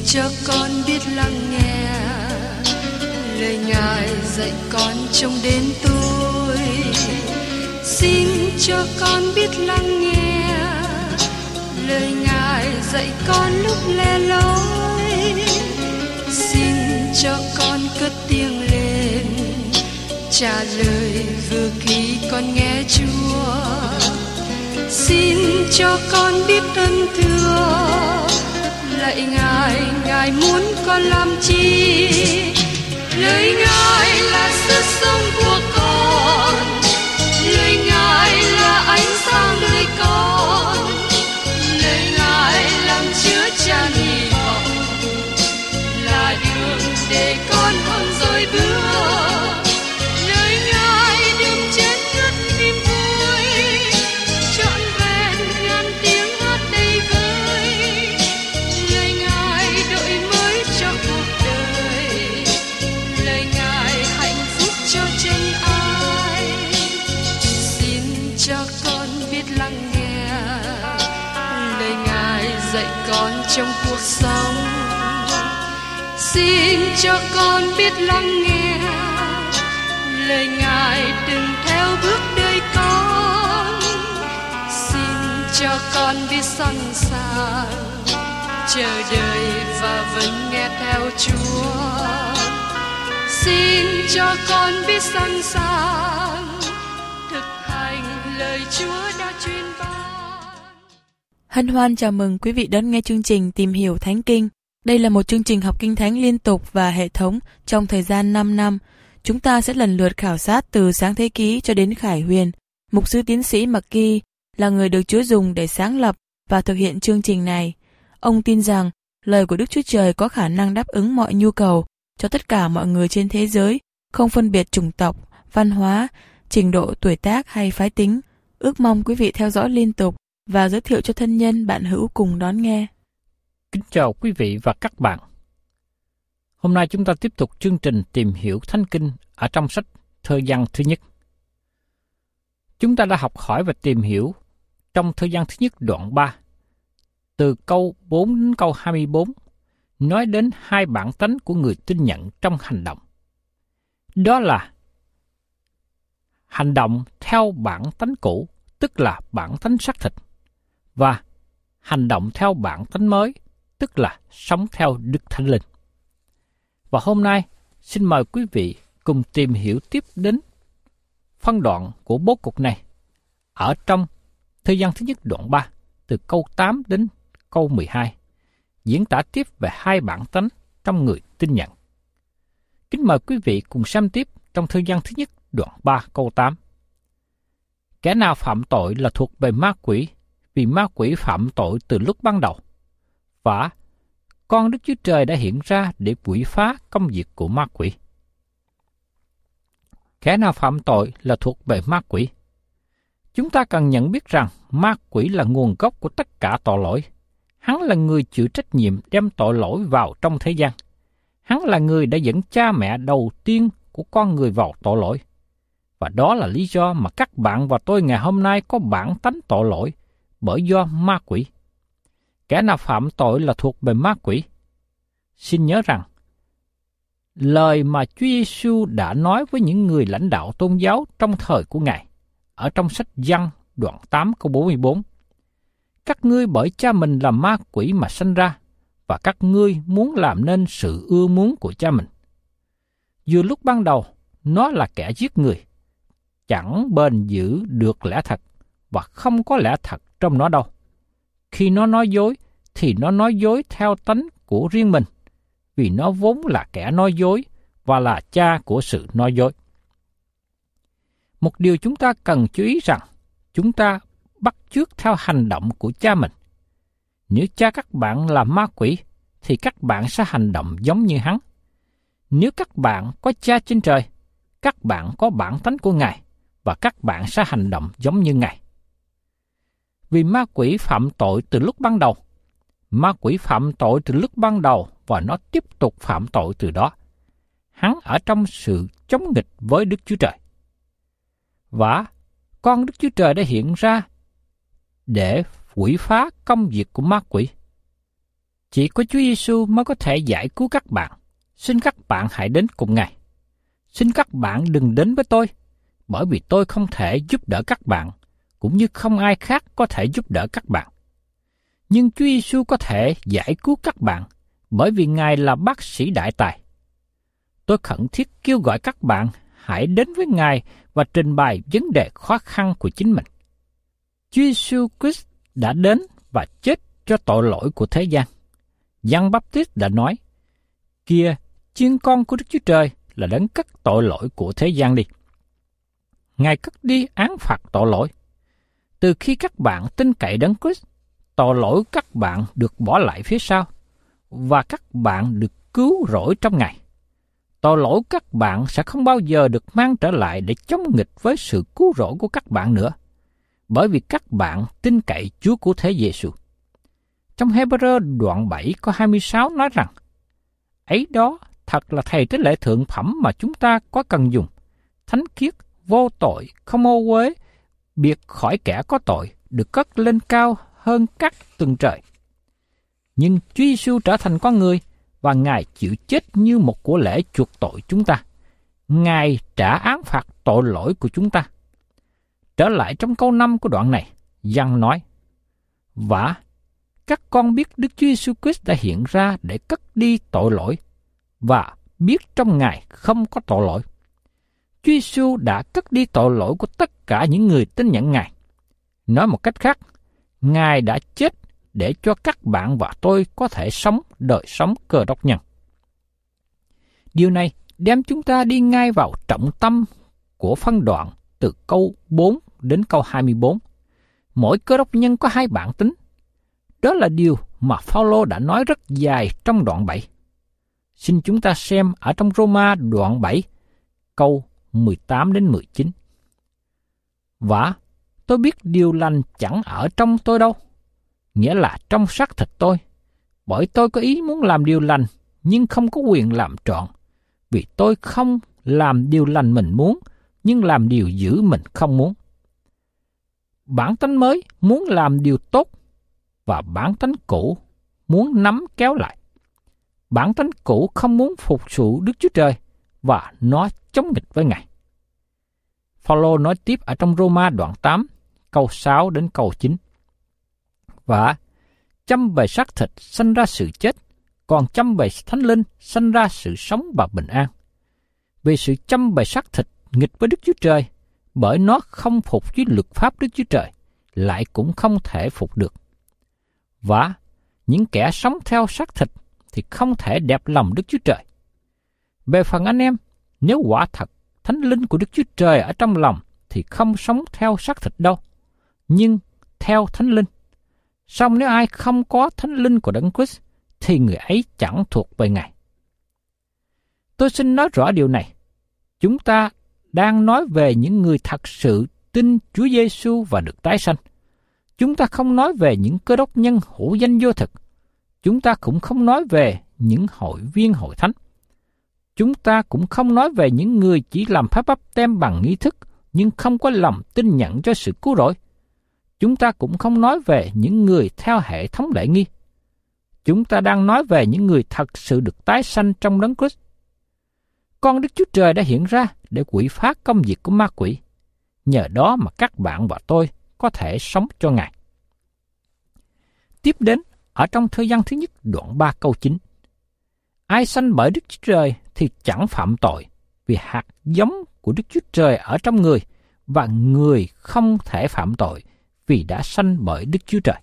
cho con biết lắng nghe lời Ngài dạy con trong đêm tối. Xin cho con biết lắng nghe lời Ngài dạy con lúc lẻ loi. Xin cho con cất tiếng lên trả lời vừa khi con nghe Chúa. Xin cho con biết ơn thưa lạy Ngài, Ngài muốn con làm chi? Lời Ngài là sức sống của con, lời Ngài là ánh sáng đời con, lời Ngài làm chứa chan hy vọng, là đường để con không dối bước. Lời Ngài đừng chết ngất niềm vui, trọn vẹn ngàn tiếng hát đầy vơi. Lời Ngài đổi mới cho cuộc đời, lời Ngài hạnh phúc cho chân ai. Xin cho con biết lắng nghe lời Ngài dạy con trong cuộc sống. Xin cho con biết lắng nghe lời Ngài đừng theo bước đời con. Xin cho con biết sẵn sàng chờ đợi và vẫn nghe theo Chúa. Xin cho con biết sẵn sàng thực hành lời Chúa đã truyền ban. Hân hoan chào mừng quý vị đón nghe chương trình Tìm hiểu Thánh Kinh. Đây là một chương trình học Kinh Thánh liên tục và hệ thống trong thời gian 5 năm. Chúng ta sẽ lần lượt khảo sát từ Sáng Thế Ký cho đến Khải Huyền. Mục sư tiến sĩ McGee là người được Chúa dùng để sáng lập và thực hiện chương trình này. Ông tin rằng lời của Đức Chúa Trời có khả năng đáp ứng mọi nhu cầu cho tất cả mọi người trên thế giới, không phân biệt chủng tộc, văn hóa, trình độ tuổi tác hay phái tính. Ước mong quý vị theo dõi liên tục và giới thiệu cho thân nhân bạn hữu cùng đón nghe. Kính chào quý vị và các bạn. Hôm nay chúng ta tiếp tục chương trình tìm hiểu Thánh Kinh ở trong sách Thơ Văn thứ nhất. Chúng ta đã học hỏi và tìm hiểu trong Thơ Văn thứ nhất đoạn 3, từ câu 4 đến câu 24, nói đến hai bản tánh của người tin nhận trong hành động. Đó là hành động theo bản tánh cũ, tức là bản tánh xác thịt, và hành động theo bản tánh mới, tức là sống theo Đức Thánh Linh. Và hôm nay, xin mời quý vị cùng tìm hiểu tiếp đến phân đoạn của bố cục này ở trong Thơ Văn thứ nhất đoạn 3, từ câu 8 đến câu 12, diễn tả tiếp về hai bản tánh trong người tin nhận. Kính mời quý vị cùng xem tiếp trong Thơ Văn thứ nhất đoạn 3 câu 8. Kẻ nào phạm tội là thuộc về ma quỷ, vì ma quỷ phạm tội từ lúc ban đầu. Và con Đức Chúa Trời đã hiện ra để quỷ phá công việc của ma quỷ. Kẻ nào phạm tội là thuộc về ma quỷ. Chúng ta cần nhận biết rằng ma quỷ là nguồn gốc của tất cả tội lỗi. Hắn là người chịu trách nhiệm đem tội lỗi vào trong thế gian. Hắn là người đã dẫn cha mẹ đầu tiên của con người vào tội lỗi. Và đó là lý do mà các bạn và tôi ngày hôm nay có bản tánh tội lỗi, bởi do ma quỷ. Kẻ nào phạm tội là thuộc về ma quỷ. Xin nhớ rằng, lời mà Chúa Giêsu đã nói với những người lãnh đạo tôn giáo trong thời của Ngài, ở trong sách Giăng đoạn 8 câu 44. Các ngươi bởi cha mình là ma quỷ mà sanh ra, và các ngươi muốn làm nên sự ưa muốn của cha mình. Dù lúc ban đầu, nó là kẻ giết người, chẳng bền giữ được lẽ thật, và không có lẽ thật trong nó đâu. Khi nó nói dối, thì nó nói dối theo tánh của riêng mình, vì nó vốn là kẻ nói dối và là cha của sự nói dối. Một điều chúng ta cần chú ý rằng, chúng ta bắt chước theo hành động của cha mình. Nếu cha các bạn là ma quỷ, thì các bạn sẽ hành động giống như hắn. Nếu các bạn có cha trên trời, các bạn có bản tánh của Ngài, và các bạn sẽ hành động giống như Ngài. Vì ma quỷ phạm tội từ lúc ban đầu. Ma quỷ phạm tội từ lúc ban đầu và nó tiếp tục phạm tội từ đó. Hắn ở trong sự chống nghịch với Đức Chúa Trời. Và con Đức Chúa Trời đã hiện ra để quỷ phá công việc của ma quỷ. Chỉ có Chúa Giêsu mới có thể giải cứu các bạn. Xin các bạn hãy đến cùng Ngài. Xin các bạn đừng đến với tôi, bởi vì tôi không thể giúp đỡ các bạn, cũng như không ai khác có thể giúp đỡ các bạn. Nhưng Chúa Giêsu có thể giải cứu các bạn, bởi vì Ngài là bác sĩ đại tài. Tôi khẩn thiết kêu gọi các bạn hãy đến với Ngài và trình bày vấn đề khó khăn của chính mình. Chúa Giêsu Christ đã đến và chết cho tội lỗi của thế gian. Giăng Báp-tít đã nói, kìa, chiên con của Đức Chúa Trời là đấng cất tội lỗi của thế gian đi. Ngài cất đi án phạt tội lỗi. Từ khi các bạn tin cậy đấng Christ, tội lỗi các bạn được bỏ lại phía sau, và các bạn được cứu rỗi trong Ngài. Tội lỗi các bạn sẽ không bao giờ được mang trở lại để chống nghịch với sự cứu rỗi của các bạn nữa, bởi vì các bạn tin cậy Chúa của thế Giêsu. Trong Hebrew đoạn 7 câu 26 nói rằng, ấy đó thật là thầy tế lễ thượng phẩm mà chúng ta có cần dùng, thánh khiết, vô tội, không ô uế, biệt khỏi kẻ có tội, được cất lên cao hơn các tầng trời. Nhưng Chúa Giêsu trở thành con người, và Ngài chịu chết như một của lễ chuộc tội chúng ta. Ngài trả án phạt tội lỗi của chúng ta. Trở lại trong câu 5 của đoạn này, Giăng nói, và các con biết Đức Chúa Giêsu Christ đã hiện ra để cất đi tội lỗi, và biết trong Ngài không có tội lỗi. Chúa Giêsu đã cất đi tội lỗi của tất cả những người tin nhận Ngài. Nói một cách khác, Ngài đã chết để cho các bạn và tôi có thể sống đời sống Cơ Đốc nhân. Điều này đem chúng ta đi ngay vào trọng tâm của phân đoạn từ câu 4 đến câu 24. Mỗi Cơ Đốc nhân có hai bản tính. Đó là điều mà Phao-lô đã nói rất dài trong đoạn 7. Xin chúng ta xem ở trong Roma đoạn 7, câu 18 đến 19. Và tôi biết điều lành chẳng ở trong tôi đâu, nghĩa là trong xác thịt tôi, bởi tôi có ý muốn làm điều lành, nhưng không có quyền làm trọn, vì tôi không làm điều lành mình muốn, nhưng làm điều dữ mình không muốn. Bản tánh mới muốn làm điều tốt, và bản tánh cũ muốn nắm kéo lại. Bản tánh cũ không muốn phục sự Đức Chúa Trời, và nó chống nghịch với Ngài. Phao-lô nói tiếp ở trong Roma đoạn 8, câu 6 đến câu 9. Và châm về xác thịt sanh ra sự chết, còn châm về thánh linh sanh ra sự sống và bình an. Vì sự châm về xác thịt nghịch với Đức Chúa Trời, bởi nó không phục với luật pháp Đức Chúa Trời, lại cũng không thể phục được. Và những kẻ sống theo xác thịt thì không thể đẹp lòng Đức Chúa Trời. Về phần anh em, nếu quả thật thánh linh của Đức Chúa Trời ở trong lòng thì không sống theo xác thịt đâu, nhưng theo thánh linh. Song nếu ai không có thánh linh của Đấng Christ thì người ấy chẳng thuộc về Ngài. Tôi xin nói rõ điều này. Chúng ta đang nói về những người thật sự tin Chúa Giêsu và được tái sanh. Chúng ta không nói về những Cơ Đốc nhân hữu danh vô thực. Chúng ta cũng không nói về những hội viên hội thánh. Chúng ta cũng không nói về những người chỉ làm phép báp têm bằng nghi thức nhưng không có lòng tin nhận cho sự cứu rỗi. Chúng ta cũng không nói về những người theo hệ thống lễ nghi. Chúng ta đang nói về những người thật sự được tái sanh trong Đấng Christ. Con Đức Chúa Trời đã hiện ra để quỷ phá công việc của ma quỷ. Nhờ đó mà các bạn và tôi có thể sống cho Ngài. Tiếp đến, ở trong Thơ Giăng thứ nhất đoạn 3 câu 9. Ai sanh bởi Đức Chúa Trời thì chẳng phạm tội, vì hạt giống của Đức Chúa Trời ở trong người, và người không thể phạm tội vì đã sanh bởi Đức Chúa Trời.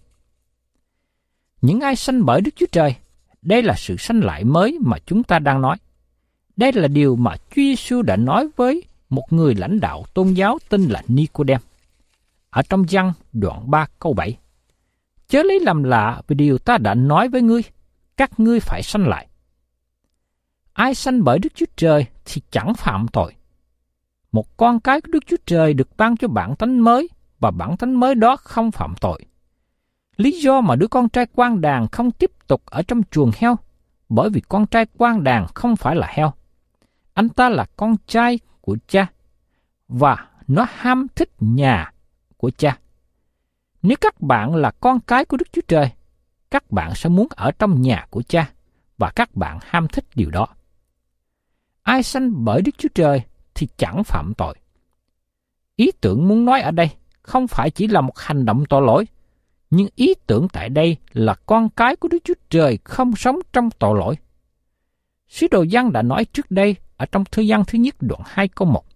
Những ai sanh bởi Đức Chúa Trời, đây là sự sanh lại mới mà chúng ta đang nói. Đây là điều mà Chúa Giêsu đã nói với một người lãnh đạo tôn giáo tên là Ni-cô-đêm. Ở trong Giăng đoạn 3 câu 7. Chớ lấy làm lạ vì điều ta đã nói với ngươi, các ngươi phải sanh lại. Ai sanh bởi Đức Chúa Trời thì chẳng phạm tội. Một con cái của Đức Chúa Trời được ban cho bản tánh mới, và bản tánh mới đó không phạm tội. Lý do mà đứa con trai quan đàn không tiếp tục ở trong chuồng heo, bởi vì con trai quan đàn không phải là heo. Anh ta là con trai của cha, và nó ham thích nhà của cha. Nếu các bạn là con cái của Đức Chúa Trời, các bạn sẽ muốn ở trong nhà của Cha, và các bạn ham thích điều đó. Ai sanh bởi Đức Chúa Trời thì chẳng phạm tội. Ý tưởng muốn nói ở đây không phải chỉ là một hành động tội lỗi, nhưng ý tưởng tại đây là con cái của Đức Chúa Trời không sống trong tội lỗi. Sứ đồ Giăng đã nói trước đây ở trong thư Giăng thứ nhất đoạn 2 câu 1.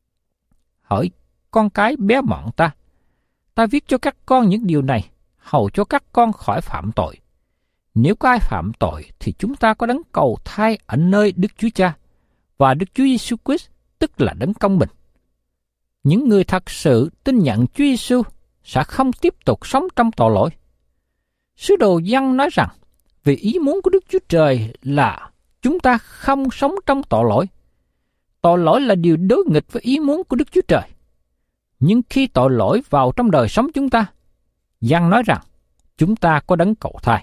Hỡi con cái bé mọn ta viết cho các con những điều này, hầu cho các con khỏi phạm tội. Nếu có ai phạm tội thì chúng ta có đấng cầu thay ở nơi Đức Chúa Cha, và Đức Chúa Giêsu Christ, tức là đấng công bình. Những người thật sự tin nhận Chúa Giêsu sẽ không tiếp tục sống trong tội lỗi. Sứ đồ Giăng nói rằng, vì ý muốn của Đức Chúa Trời là chúng ta không sống trong tội lỗi. Tội lỗi là điều đối nghịch với ý muốn của Đức Chúa Trời. Nhưng khi tội lỗi vào trong đời sống chúng ta, Giăng nói rằng chúng ta có đấng cầu thay.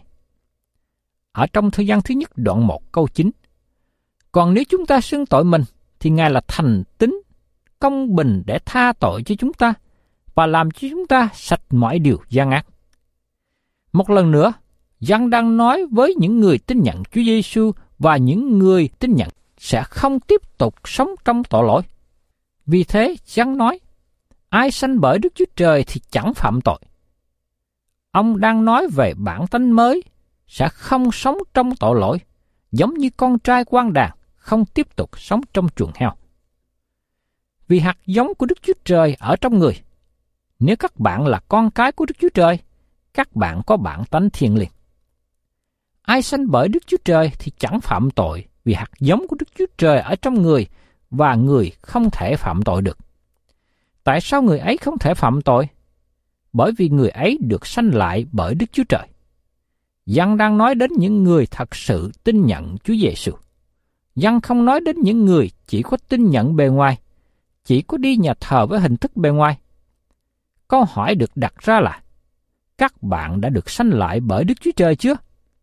Ở trong thư Giăng thứ nhất đoạn 1 câu 9, còn nếu chúng ta xưng tội mình, thì Ngài là thành tín, công bình để tha tội cho chúng ta và làm cho chúng ta sạch mọi điều gian ác. Một lần nữa, Giăng đang nói với những người tin nhận Chúa Giêsu và những người tin nhận sẽ không tiếp tục sống trong tội lỗi. Vì thế, Giăng nói, ai sanh bởi Đức Chúa Trời thì chẳng phạm tội. Ông đang nói về bản tánh mới sẽ không sống trong tội lỗi, giống như con trai quan đàn không tiếp tục sống trong chuồng heo. Vì hạt giống của Đức Chúa Trời ở trong người. Nếu các bạn là con cái của Đức Chúa Trời, các bạn có bản tánh thiêng liêng. Ai sanh bởi Đức Chúa Trời thì chẳng phạm tội, vì hạt giống của Đức Chúa Trời ở trong người, và người không thể phạm tội được. Tại sao người ấy không thể phạm tội? Bởi vì người ấy được sanh lại bởi Đức Chúa Trời. Giăng đang nói đến những người thật sự tin nhận Chúa Giêsu. Giăng không nói đến những người chỉ có tin nhận bề ngoài, chỉ có đi nhà thờ với hình thức bề ngoài. Câu hỏi được đặt ra là, các bạn đã được sanh lại bởi Đức Chúa Trời chưa?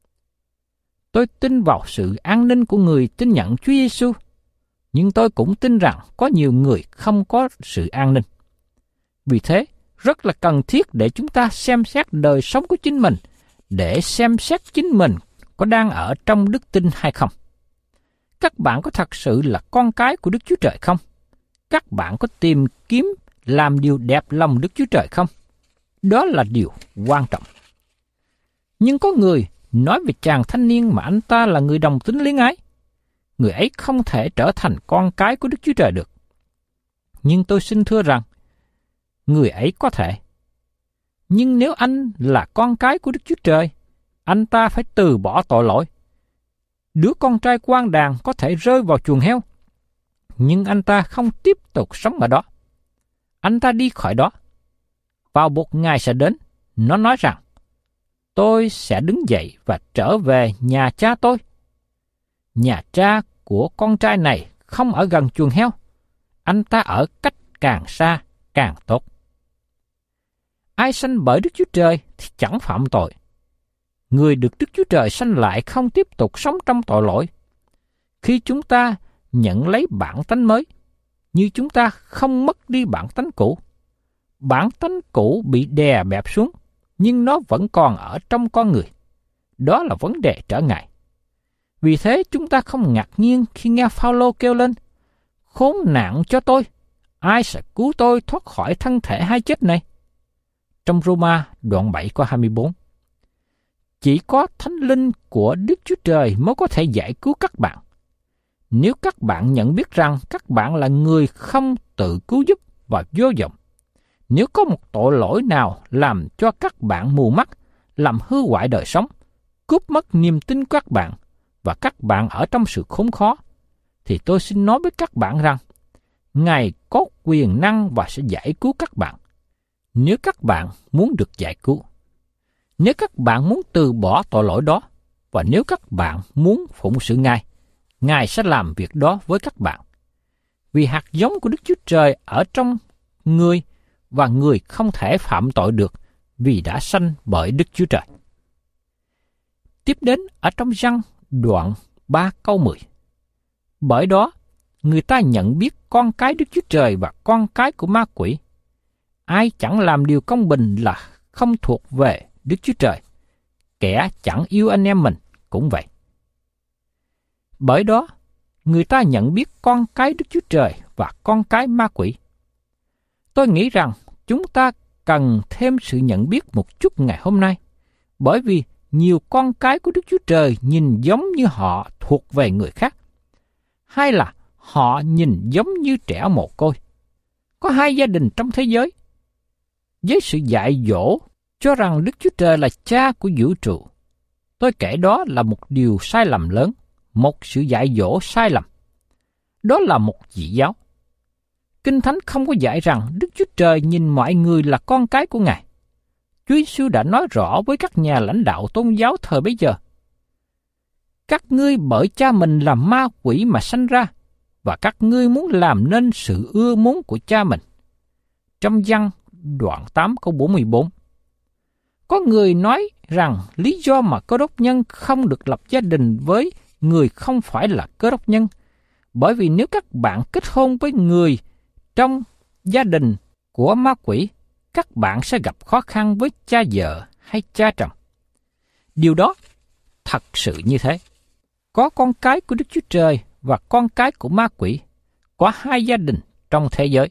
Tôi tin vào sự an ninh của người tin nhận Chúa Giêsu, nhưng tôi cũng tin rằng có nhiều người không có sự an ninh. Vì thế, rất là cần thiết để chúng ta xem xét đời sống của chính mình, để xem xét chính mình có đang ở trong đức tin hay không. Các bạn có thật sự là con cái của Đức Chúa Trời không? Các bạn có tìm kiếm làm điều đẹp lòng Đức Chúa Trời không? Đó là điều quan trọng. Nhưng có người nói về chàng thanh niên mà anh ta là người đồng tính luyến ái. Người ấy không thể trở thành con cái của Đức Chúa Trời được. Nhưng tôi xin thưa rằng, người ấy có thể. Nhưng nếu anh là con cái của Đức Chúa Trời, anh ta phải từ bỏ tội lỗi. Đứa con trai quan đàn có thể rơi vào chuồng heo, nhưng anh ta không tiếp tục sống ở đó. Anh ta đi khỏi đó. Vào một ngày sẽ đến, nó nói rằng, tôi sẽ đứng dậy và trở về nhà cha tôi. Nhà cha của con trai này không ở gần chuồng heo. Anh ta ở cách càng xa càng tốt. Ai sanh bởi Đức Chúa Trời thì chẳng phạm tội. Người được Đức Chúa Trời sanh lại không tiếp tục sống trong tội lỗi. Khi chúng ta nhận lấy bản tánh mới, như chúng ta không mất đi bản tánh cũ. Bản tánh cũ bị đè bẹp xuống, nhưng nó vẫn còn ở trong con người. Đó là vấn đề trở ngại. Vì thế chúng ta không ngạc nhiên khi nghe Phao-lô kêu lên, khốn nạn cho tôi, ai sẽ cứu tôi thoát khỏi thân thể hay chết này? Trong Roma đoạn 7 câu 24. Chỉ có Thánh Linh của Đức Chúa Trời mới có thể giải cứu các bạn. Nếu các bạn nhận biết rằng các bạn là người không tự cứu giúp và vô vọng, nếu có một tội lỗi nào làm cho các bạn mù mắt, làm hư hoại đời sống, cướp mất niềm tin của các bạn, và các bạn ở trong sự khốn khó, thì tôi xin nói với các bạn rằng, Ngài có quyền năng và sẽ giải cứu các bạn. Nếu các bạn muốn được giải cứu, nếu các bạn muốn từ bỏ tội lỗi đó, và nếu các bạn muốn phụng sự Ngài, Ngài sẽ làm việc đó với các bạn. Vì hạt giống của Đức Chúa Trời ở trong người, và người không thể phạm tội được vì đã sanh bởi Đức Chúa Trời. Tiếp đến ở trong Giăng đoạn 3 câu 10. Bởi đó, người ta nhận biết con cái Đức Chúa Trời và con cái của ma quỷ. Ai chẳng làm điều công bình là không thuộc về Đức Chúa Trời. kẻ chẳng yêu anh em mình cũng vậy. Bởi đó, người ta nhận biết con cái Đức Chúa Trời và con cái ma quỷ. Tôi nghĩ rằng chúng ta cần thêm sự nhận biết một chút ngày hôm nay, bởi vì nhiều con cái của Đức Chúa Trời nhìn giống như họ thuộc về người khác, hay là họ nhìn giống như trẻ mồ côi. Có hai gia đình trong thế giới, với sự dạy dỗ cho rằng Đức Chúa Trời là cha của vũ trụ. Tôi kể đó là một điều sai lầm lớn, một sự dạy dỗ sai lầm. Đó là một dị giáo. Kinh Thánh không có dạy rằng Đức Chúa Trời nhìn mọi người là con cái của Ngài. Chúa Giêsu đã nói rõ với các nhà lãnh đạo tôn giáo thời bấy giờ: các ngươi bởi cha mình là ma quỷ mà sanh ra, và các ngươi muốn làm nên sự ưa muốn của cha mình. Trong Giăng đoạn 8 câu 44. Có người nói rằng lý do mà Cơ Đốc nhân không được lập gia đình với người không phải là Cơ Đốc nhân, bởi vì nếu các bạn kết hôn với người trong gia đình của ma quỷ, các bạn sẽ gặp khó khăn với cha vợ hay cha chồng. Điều đó thật sự như thế. Có con cái của Đức Chúa Trời và con cái của ma quỷ, có hai gia đình trong thế giới.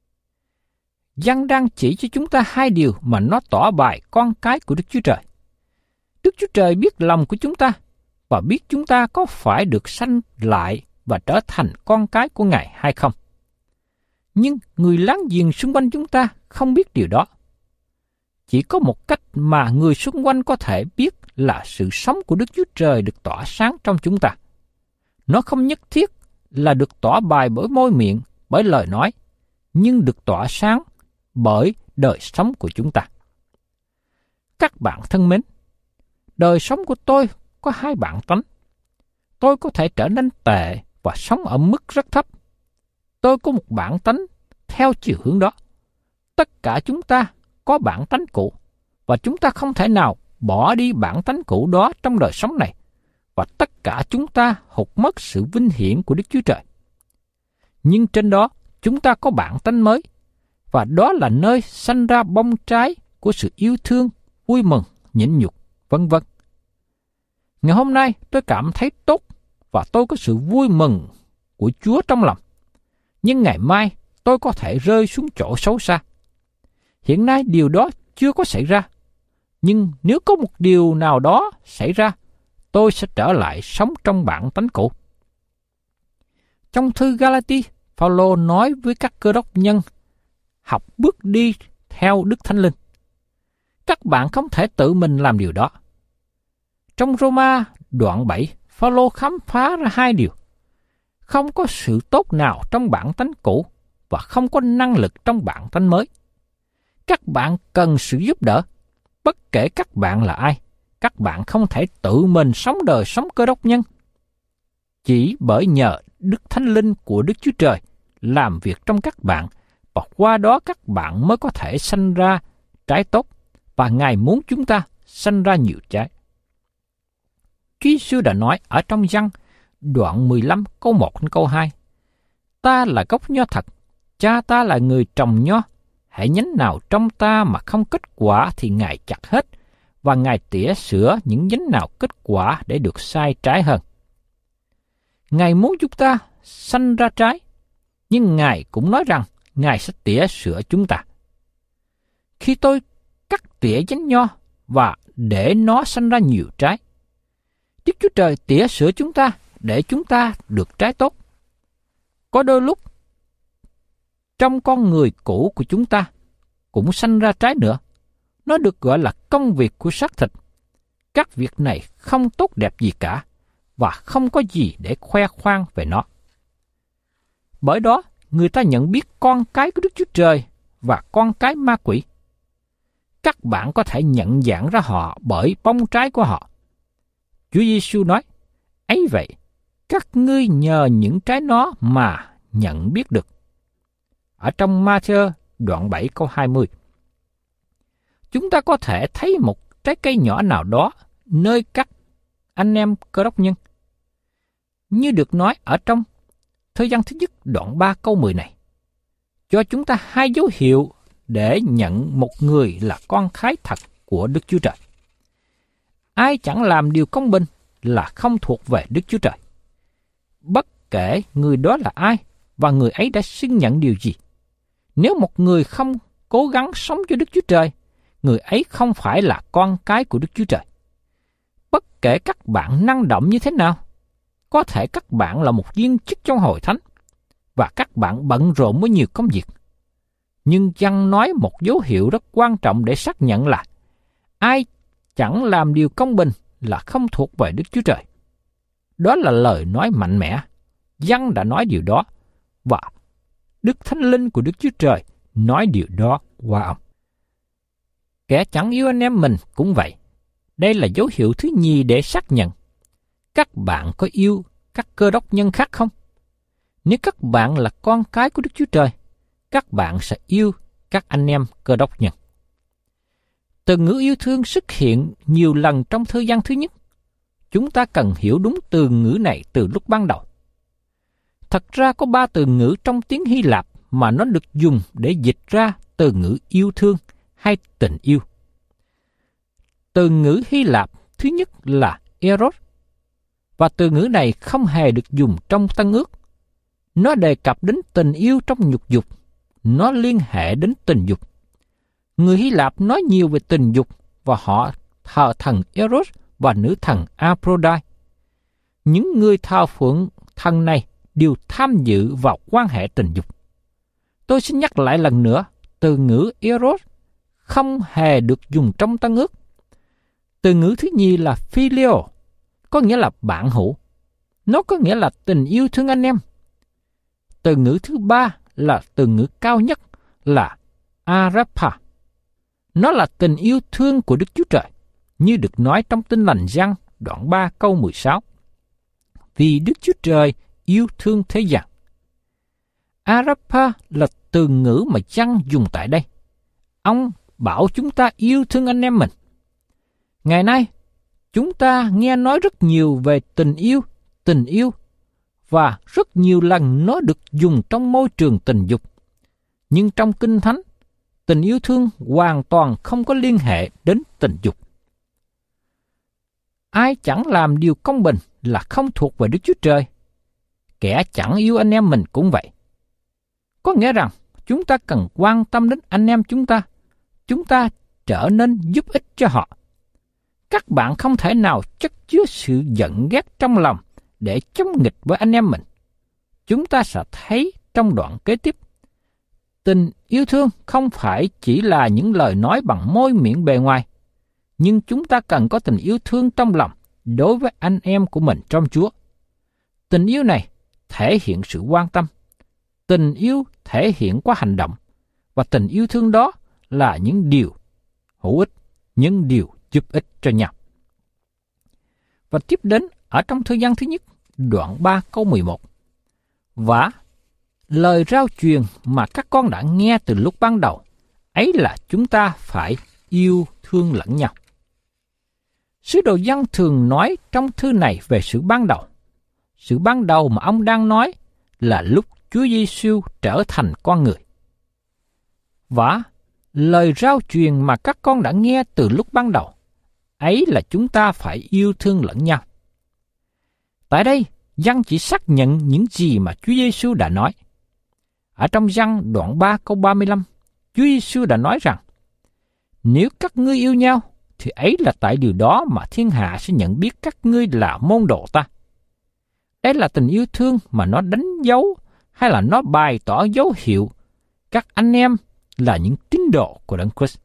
Giăng đang chỉ cho chúng ta hai điều mà nó tỏ bài con cái của Đức Chúa Trời. Đức Chúa Trời biết lòng của chúng ta và biết chúng ta có phải được sanh lại và trở thành con cái của Ngài hay không. Nhưng người láng giềng xung quanh chúng ta không biết điều đó. Chỉ có một cách mà người xung quanh có thể biết là sự sống của Đức Chúa Trời được tỏa sáng trong chúng ta. Nó không nhất thiết là được tỏ bài bởi môi miệng, bởi lời nói, nhưng được tỏa sáng bởi đời sống của chúng ta. Các bạn thân mến, đời sống của tôi có hai bản tánh. Tôi có thể trở nên tệ và sống ở mức rất thấp. Tôi có một bản tánh theo chiều hướng đó. Tất cả chúng ta có bản tánh cũ, và chúng ta không thể nào bỏ đi bản tánh cũ đó trong đời sống này, và tất cả chúng ta hụt mất sự vinh hiển của Đức Chúa Trời. Nhưng trên đó chúng ta có bản tánh mới, và đó là nơi sanh ra bông trái của sự yêu thương, vui mừng, nhịn nhục, vân vân. Ngày hôm nay tôi cảm thấy tốt và tôi có sự vui mừng của Chúa trong lòng. Nhưng ngày mai tôi có thể rơi xuống chỗ xấu xa. Hiện nay điều đó chưa có xảy ra. Nhưng nếu có một điều nào đó xảy ra, tôi sẽ trở lại sống trong bản tánh cũ. Trong thư Galati, Phao-lô nói với các Cơ Đốc nhân học bước đi theo Đức Thánh Linh. Các bạn không thể tự mình làm điều đó. Trong Roma đoạn 7, Phao-lô khám phá ra hai điều. Không có sự tốt nào trong bản tánh cũ và không có năng lực trong bản tánh mới. Các bạn cần sự giúp đỡ. Bất kể các bạn là ai, các bạn không thể tự mình sống đời sống Cơ Đốc nhân. Chỉ bởi nhờ Đức Thánh Linh của Đức Chúa Trời làm việc trong các bạn, và qua đó các bạn mới có thể sanh ra trái tốt, và Ngài muốn chúng ta sanh ra nhiều trái. Chúa Giêsu đã nói ở trong Giăng đoạn 15 câu 1 đến câu 2: Ta là gốc nho thật, cha ta là người trồng nho. Hãy nhánh nào trong ta mà không kết quả thì Ngài chặt hết, và Ngài tỉa sửa những nhánh nào kết quả để được sai trái hơn. Ngài muốn chúng ta sanh ra trái, nhưng Ngài cũng nói rằng Ngài sẽ tỉa sửa chúng ta. Khi tôi cắt tỉa nhánh nho và để nó sanh ra nhiều trái, Đức Chúa Trời tỉa sửa chúng ta để chúng ta được trái tốt. Có đôi lúc, trong con người cũ của chúng ta cũng sanh ra trái nữa. Nó được gọi là công việc của xác thịt. Các việc này không tốt đẹp gì cả và không có gì để khoe khoang về nó. Bởi đó, người ta nhận biết con cái của Đức Chúa Trời và con cái ma quỷ. Các bạn có thể nhận dạng ra họ bởi bông trái của họ. Chúa Giêsu nói: ấy vậy, các ngươi nhờ những trái nó mà nhận biết được. Ở trong Ma-thi-ơ đoạn 7 câu 20. Chúng ta có thể thấy một trái cây nhỏ nào đó nơi các anh em Cơ Đốc nhân. Như được nói ở trong Thư Giăng thứ nhất đoạn 3 câu 10 này, cho chúng ta hai dấu hiệu để nhận một người là con cái thật của Đức Chúa Trời. ai chẳng làm điều công bình là không thuộc về Đức Chúa Trời. Bất kể người đó là ai và người ấy đã xưng nhận điều gì, nếu một người không cố gắng sống cho Đức Chúa Trời, người ấy không phải là con cái của Đức Chúa Trời. Bất kể các bạn năng động như thế nào, có thể các bạn là một viên chức trong hội thánh và các bạn bận rộn với nhiều công việc. Nhưng Giăng nói một dấu hiệu rất quan trọng để xác nhận là ai chẳng làm điều công bình là không thuộc về Đức Chúa Trời. Đó là lời nói mạnh mẽ. Giăng đã nói điều đó và Đức Thánh Linh của Đức Chúa Trời nói điều đó qua ông. Kẻ chẳng yêu anh em mình cũng vậy. Đây là dấu hiệu thứ nhì để xác nhận. Các bạn có yêu các Cơ Đốc nhân khác không? Nếu các bạn là con cái của Đức Chúa Trời, các bạn sẽ yêu các anh em Cơ Đốc nhân. Từ ngữ yêu thương xuất hiện nhiều lần trong thời gian thứ nhất. Chúng ta cần hiểu đúng từ ngữ này từ lúc ban đầu. Thật ra có 3 từ ngữ trong tiếng Hy Lạp mà nó được dùng để dịch ra từ ngữ yêu thương hay tình yêu. Từ ngữ Hy Lạp thứ nhất là eros, và từ ngữ này không hề được dùng trong Tân Ước. Nó đề cập đến tình yêu trong nhục dục, nó liên hệ đến tình dục. Người Hy Lạp nói nhiều về tình dục và họ thờ thần Eros và nữ thần Aphrodite. Những người thờ phượng thần này đều tham dự vào quan hệ tình dục. Tôi xin nhắc lại lần nữa, từ ngữ Eros không hề được dùng trong Tân Ước. Từ ngữ thứ nhì là Phileo, có nghĩa là bạn hữu. Nó có nghĩa là tình yêu thương anh em. Từ ngữ thứ ba là từ ngữ cao nhất là Arapa. Nó là tình yêu thương của Đức Chúa Trời, như được nói trong Tin Lành Giăng đoạn 3 câu 16. Vì Đức Chúa Trời yêu thương thế gian. Arapa là từ ngữ mà Giăng dùng tại đây. Ông bảo chúng ta yêu thương anh em mình. Ngày nay, chúng ta nghe nói rất nhiều về tình yêu, và rất nhiều lần nó được dùng trong môi trường tình dục. Nhưng trong Kinh Thánh, tình yêu thương hoàn toàn không có liên hệ đến tình dục. Ai chẳng làm điều công bình là không thuộc về Đức Chúa Trời. Kẻ chẳng yêu anh em mình cũng vậy. Có nghĩa rằng chúng ta cần quan tâm đến anh em chúng ta trở nên giúp ích cho họ. Các bạn không thể nào chất chứa sự giận ghét trong lòng để chống nghịch với anh em mình. Chúng ta sẽ thấy trong đoạn kế tiếp. Tình yêu thương không phải chỉ là những lời nói bằng môi miệng bề ngoài, nhưng chúng ta cần có tình yêu thương trong lòng đối với anh em của mình trong Chúa. Tình yêu này thể hiện sự quan tâm. Tình yêu thể hiện qua hành động, và tình yêu thương đó là những điều hữu ích, những điều giúp ích cho nhau. Và tiếp đến ở trong thời gian thứ nhất, đoạn 3 câu 11. Và lời rao truyền mà các con đã nghe từ lúc ban đầu, ấy là chúng ta phải yêu thương lẫn nhau. Sứ đồ Giăng thường nói trong thư này về sự ban đầu. Sự ban đầu mà ông đang nói là lúc Chúa Giêsu trở thành con người. Và lời rao truyền mà các con đã nghe từ lúc ban đầu, ấy là chúng ta phải yêu thương lẫn nhau. Tại đây, Giăng chỉ xác nhận những gì mà Chúa Giêsu đã nói. Ở trong Giăng đoạn 3 câu 35, Chúa Giêsu đã nói rằng, nếu các ngươi yêu nhau, thì ấy là tại điều đó mà thiên hạ sẽ nhận biết các ngươi là môn đồ ta. Đây là tình yêu thương mà nó đánh dấu hay là nó bày tỏ dấu hiệu các anh em là những tín đồ của Đấng Christ.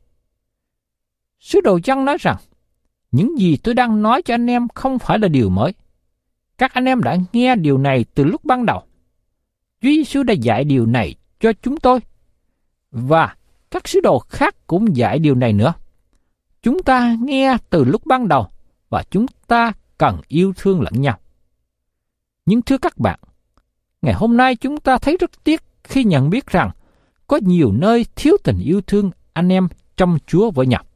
Sứ đồ Giăng nói rằng, những gì tôi đang nói cho anh em không phải là điều mới. Các anh em đã nghe điều này từ lúc ban đầu. Chúa Giêsu đã dạy điều này cho chúng tôi, và các sứ đồ khác cũng dạy điều này nữa. Chúng ta nghe từ lúc ban đầu, và chúng ta cần yêu thương lẫn nhau. Nhưng thưa các bạn, ngày hôm nay chúng ta thấy rất tiếc khi nhận biết rằng có nhiều nơi thiếu tình yêu thương anh em trong Chúa với nhau.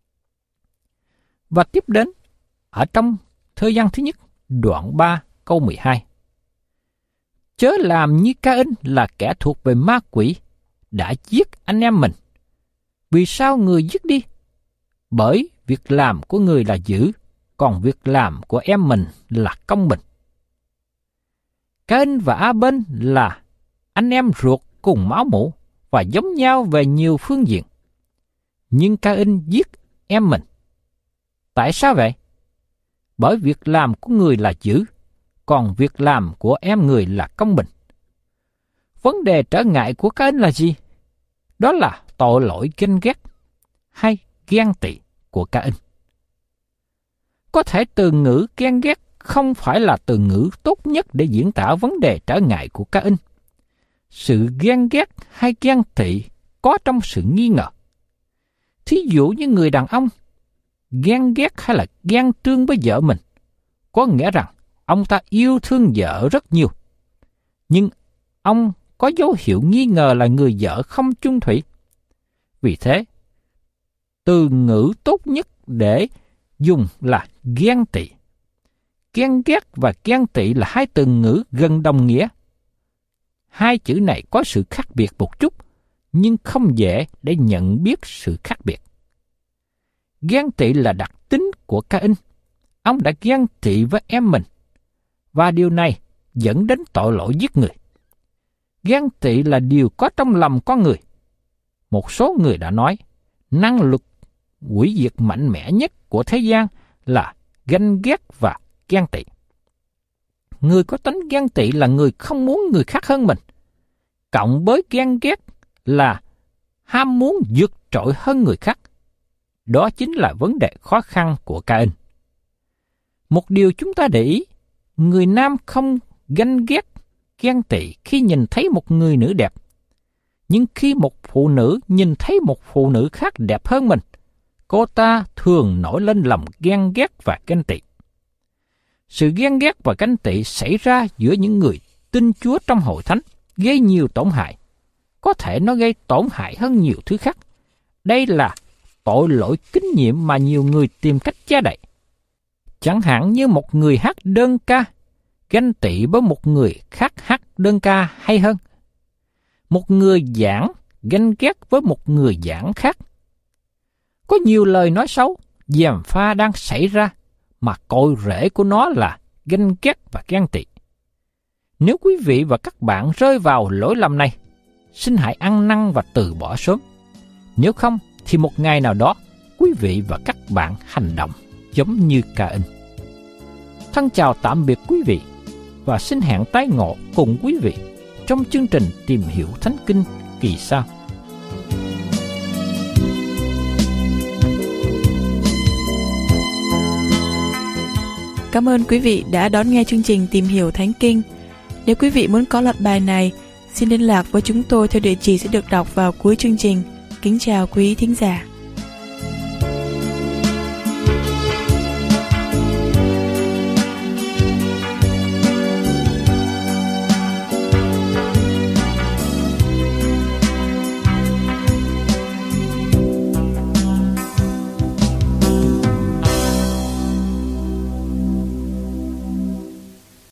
Và tiếp đến, ở trong thời gian thứ nhất, đoạn 3 câu 12. Chớ làm như Ca-in là kẻ thuộc về ma quỷ, đã giết anh em mình. Vì sao người giết đi? Bởi việc làm của người là dữ, còn việc làm của em mình là công bình. Ca-in và A-bên là anh em ruột cùng máu mủ và giống nhau về nhiều phương diện. Nhưng Ca-in giết em mình. Tại sao vậy? Bởi việc làm của người là dữ, còn việc làm của em người là công bình. Vấn đề trở ngại của Ca-in là gì? Đó là tội lỗi ganh ghét hay ghen tị của Ca-in. Có thể từ ngữ ghen ghét không phải là từ ngữ tốt nhất để diễn tả vấn đề trở ngại của Ca-in. Sự ghen ghét hay ghen tị có trong sự nghi ngờ. Thí dụ như người đàn ông ghen ghét hay là ghen tương với vợ mình, có nghĩa rằng ông ta yêu thương vợ rất nhiều, nhưng ông có dấu hiệu nghi ngờ là người vợ không chung thủy. Vì thế, từ ngữ tốt nhất để dùng là ghen tị. Ghen ghét và ghen tị là hai từ ngữ gần đồng nghĩa. Hai chữ này có sự khác biệt một chút, nhưng không dễ để nhận biết sự khác biệt. Ghen tị là đặc tính của Ca-in. Ông đã ghen tị với em mình, và điều này dẫn đến tội lỗi giết người. Ghen tị là điều có trong lòng con người. Một số người đã nói, năng lực hủy diệt mạnh mẽ nhất của thế gian là ganh ghét và ghen tị. Người có tánh ghen tị là người không muốn người khác hơn mình, cộng với ghen ghét là ham muốn vượt trội hơn người khác. Đó chính là vấn đề khó khăn của Ca-in. Một điều chúng ta để ý, người nam không ganh ghét, ghen tị khi nhìn thấy một người nữ đẹp. Nhưng khi một phụ nữ nhìn thấy một phụ nữ khác đẹp hơn mình, cô ta thường nổi lên lòng ghen ghét và ganh tị. Sự ghen ghét và ganh tị xảy ra giữa những người tin Chúa trong hội thánh, gây nhiều tổn hại. Có thể nó gây tổn hại hơn nhiều thứ khác. Đây là tội lỗi kinh nghiệm mà nhiều người tìm cách che đậy. Chẳng hạn như một người hát đơn ca, ganh tị với một người khác hát đơn ca hay hơn. Một người giảng ganh ghét với một người giảng khác. Có nhiều lời nói xấu, gièm pha đang xảy ra, mà cội rễ của nó là ganh ghét và ghen tị. Nếu quý vị và các bạn rơi vào lỗi lầm này, xin hãy ăn năn và từ bỏ sớm. Nếu không, thì một ngày nào đó, quý vị và các bạn hành động giống như Ca-in. Thân chào tạm biệt quý vị, và xin hẹn tái ngộ cùng quý vị trong chương trình Tìm Hiểu Thánh Kinh kỳ sau. Cảm ơn quý vị đã đón nghe chương trình Tìm Hiểu Thánh Kinh. Nếu quý vị muốn có loạt bài này, xin liên lạc với chúng tôi theo địa chỉ sẽ được đọc vào cuối chương trình. Kính chào quý thính giả.